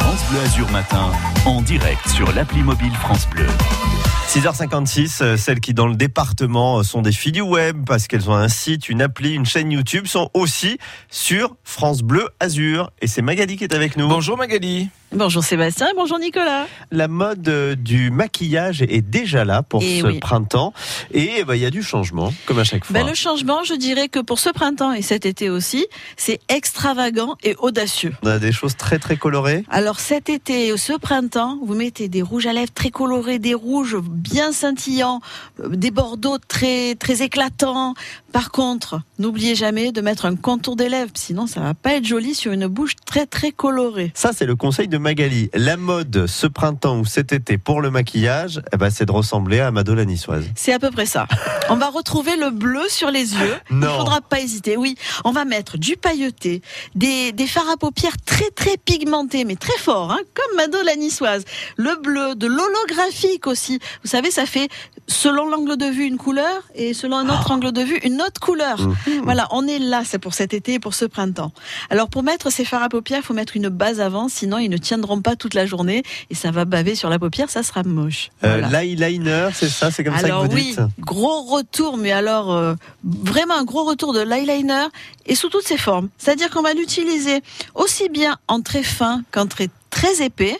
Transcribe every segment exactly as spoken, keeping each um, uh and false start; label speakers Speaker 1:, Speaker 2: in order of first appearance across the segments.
Speaker 1: France Bleu Azur Matin, en direct sur l'appli mobile France Bleu.
Speaker 2: six heures cinquante-six, celles qui dans le département sont des filles du web parce qu'elles ont un site, une appli, une chaîne YouTube sont aussi sur France Bleu Azur. Et c'est Magali qui est avec nous.
Speaker 3: Bonjour Magali.
Speaker 4: Bonjour Sébastien et bonjour Nicolas.
Speaker 2: La mode du maquillage est déjà là pour
Speaker 4: et
Speaker 2: ce
Speaker 4: oui.
Speaker 2: printemps et il bah, y a du changement comme à chaque fois.
Speaker 4: Ben, le changement, je dirais que pour ce printemps et cet été aussi, c'est extravagant et audacieux.
Speaker 2: On a des choses très très colorées.
Speaker 4: Alors cet été et ce printemps, vous mettez des rouges à lèvres très colorés, des rouges bien scintillants, des bordeaux très très éclatants. Par contre, n'oubliez jamais de mettre un contour des lèvres, sinon ça va pas être joli sur une bouche très très colorée.
Speaker 2: Ça c'est le conseil de Magali. La mode ce printemps ou cet été pour le maquillage, eh ben, c'est de ressembler à Mado la niçoise.
Speaker 4: C'est à peu près ça. On va retrouver le bleu sur les yeux.
Speaker 2: Non.
Speaker 4: Il faudra pas hésiter. Oui, on va mettre du pailleté, des, des fards à paupières très très pigmentés, mais très forts, hein, comme Mado la niçoise. Le bleu, de l'holographique aussi. Vous savez, ça fait selon l'angle de vue une couleur et selon un autre oh. angle de vue une autre couleur. Mmh. Voilà, on est là, c'est pour cet été et pour ce printemps. Alors pour mettre ces fards à paupières, il faut mettre une base avant, sinon ils ne tiendront pas toute la journée et ça va baver sur la paupière, ça sera moche.
Speaker 2: Euh,
Speaker 4: voilà.
Speaker 2: L'eyeliner, c'est ça, c'est comme
Speaker 4: alors,
Speaker 2: ça que vous
Speaker 4: oui,
Speaker 2: dites.
Speaker 4: Gros retour, mais alors euh, vraiment un gros retour de l'eyeliner et sous toutes ses formes. C'est-à-dire qu'on va l'utiliser aussi bien en très fin qu'en très très épais.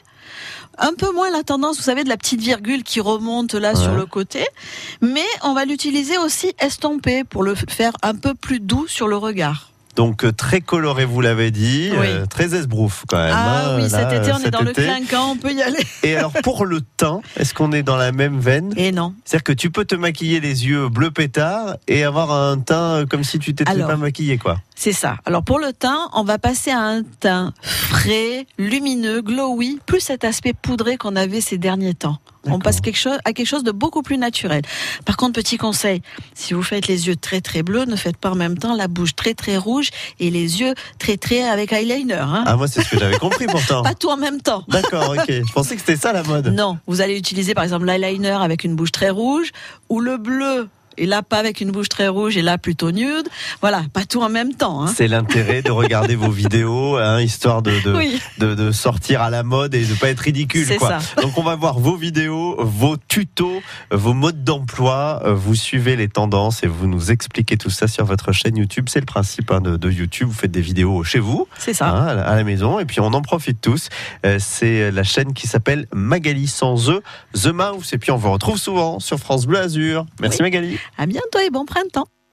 Speaker 4: Un peu moins la tendance, vous savez, de la petite virgule qui remonte là ouais. sur le côté. Mais on va l'utiliser aussi estompé pour le faire un peu plus doux sur le regard.
Speaker 2: Donc très coloré, vous l'avez dit,
Speaker 4: oui.
Speaker 2: euh, très esbrouf quand même.
Speaker 4: Ah
Speaker 2: hein,
Speaker 4: oui,
Speaker 2: là,
Speaker 4: cet été on
Speaker 2: cet
Speaker 4: est dans
Speaker 2: été.
Speaker 4: le clinquant, on peut y aller.
Speaker 2: Et alors pour le teint, est-ce qu'on est dans la même veine ?
Speaker 4: Et non.
Speaker 2: C'est-à-dire que tu peux te maquiller les yeux bleu pétard et avoir un teint comme si tu t'étais pas maquillé, quoi.
Speaker 4: C'est ça. Alors pour le teint, on va passer à un teint frais, lumineux, glowy, plus cet aspect poudré qu'on avait ces derniers temps. D'accord. On passe quelque chose, à quelque chose de beaucoup plus naturel. Par contre, petit conseil, si vous faites les yeux très très bleus, ne faites pas en même temps la bouche très très rouge et les yeux très très avec eyeliner. Hein.
Speaker 2: Ah moi c'est ce que j'avais compris pourtant.
Speaker 4: Pas tout en même temps.
Speaker 2: D'accord, ok. Je pensais que c'était ça la mode.
Speaker 4: Non, vous allez utiliser par exemple l'eyeliner avec une bouche très rouge ou le bleu. Et là, pas avec une bouche très rouge, et là, plutôt nude. Voilà, pas tout en même temps. Hein.
Speaker 2: C'est l'intérêt de regarder vos vidéos, hein, histoire de, de, oui. de, de sortir à la mode et de pas être ridicule.
Speaker 4: C'est
Speaker 2: quoi.
Speaker 4: ça.
Speaker 2: Donc, on va voir vos vidéos, vos tutos, vos modes d'emploi. Vous suivez les tendances et vous nous expliquez tout ça sur votre chaîne YouTube. C'est le principe hein, de, de YouTube. Vous faites des vidéos chez vous.
Speaker 4: C'est ça.
Speaker 2: Hein, à la maison. Et puis, on en profite tous. C'est la chaîne qui s'appelle Magali sans E, The Mouse. Et puis, on vous retrouve souvent sur France Bleu Azur. Merci oui. Magali.
Speaker 4: À bientôt et bon printemps.